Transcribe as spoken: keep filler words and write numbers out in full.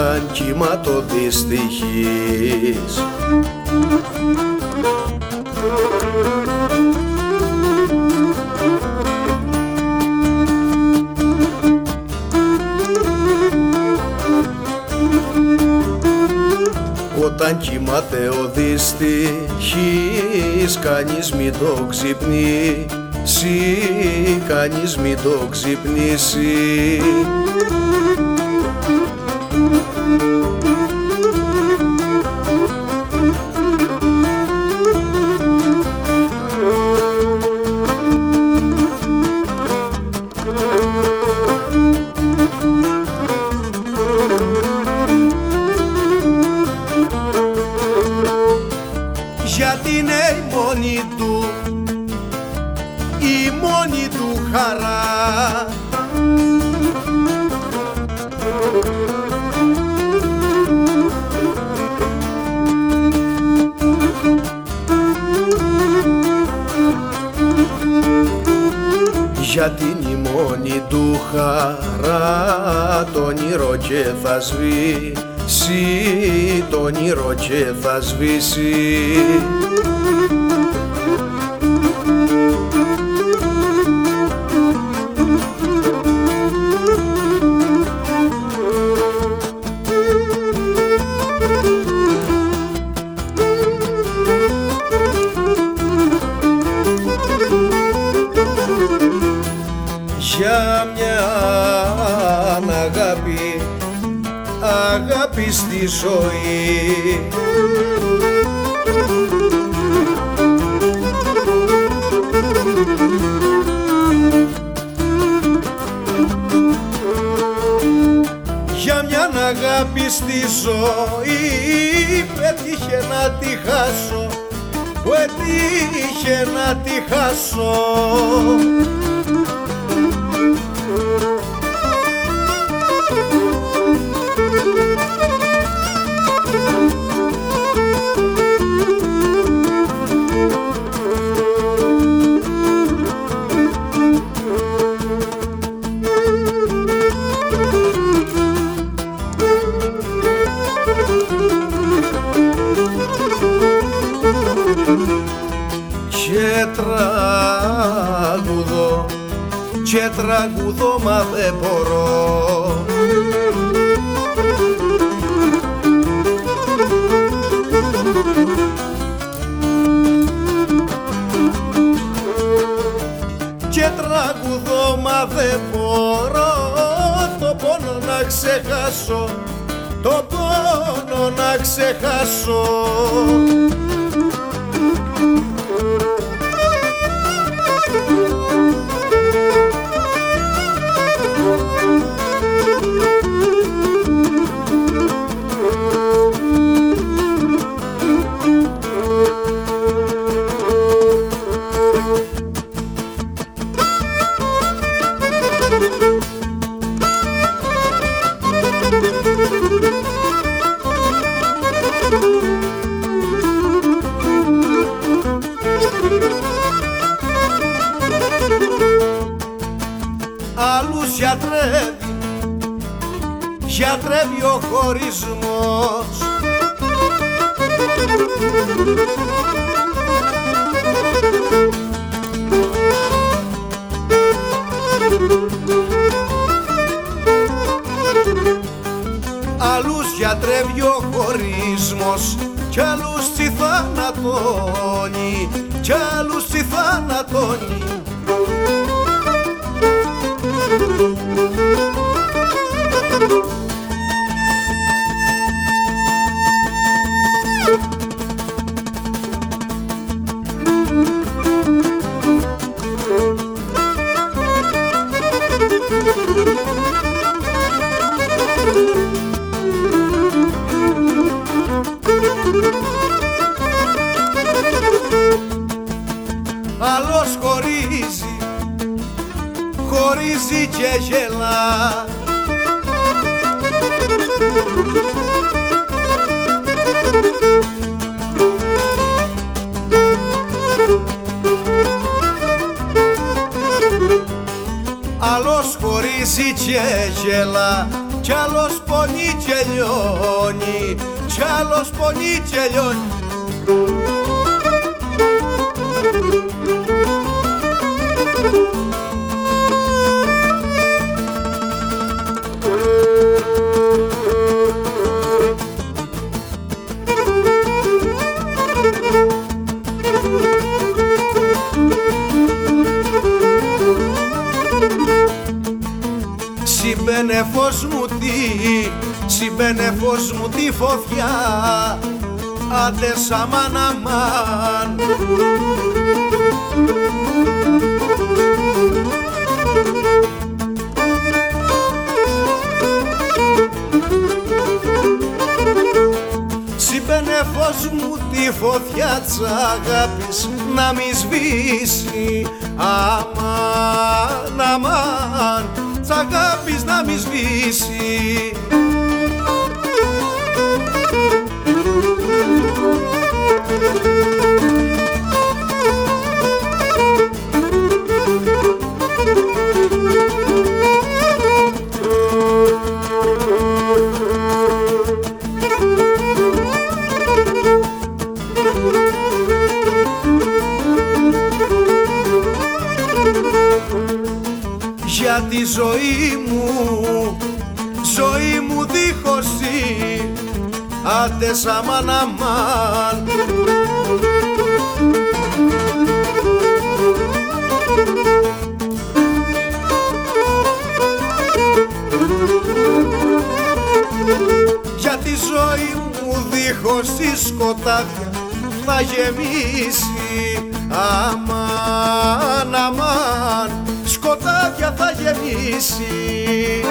σαν κύματο δυστυχής. Όταν κοιμάται ο δυστυχής, κανείς μην το ξυπνήσει, κανείς μην το ξυπνήσει. Γιατί είναι η μόνη του, η μόνη του χαρά. Γιατί είναι η μόνη του χαρά, το όνειρο και θα σβήσει, το όνειρο και θα σβήσει. Για μια αγάπη, αγάπη στη ζωή, για μια αγάπη στη ζωή, πέτυχε να τη χάσω, πέτυχε να τη χάσω. Και τραγουδώ, και τραγουδώ μα δεν μπορώ. Και τραγουδώ μα δεν μπορώ, το πόνο να ξεχάσω, το πόνο να ξεχάσω. Άλλους γιατρεύει, γιατρεύει ο χωρισμός. Άλλους γιατρεύει ο χωρισμός, κι άλλους τσι θανατώνει, κι άλλους τσι θανατώνει. Άλλος χωρίζει, χωρίζει και γελά. Άλλος χωρίζει και γελά, κι άλλος πονεί και λιώνει, κι άλλος πονεί και λιώνει. Συμπαίνε φως μου τι, συμπαίνε φως μου τη φωτιά, άντε σαμάν αμάν. Συμπαίνε φως μου τη φωτιά της αγάπης να μη σβήσει, αμάν, αμάν, της αγάπης να μη σβήσει. Για τη ζωή μου, ζωή μου δίχως ή, άντε σαμάν αμάν. Για τη ζωή μου δίχως ή σκοτάδια θα γεμίσει, αμάν, αμάν, σκοτάδια θα γεμίσει.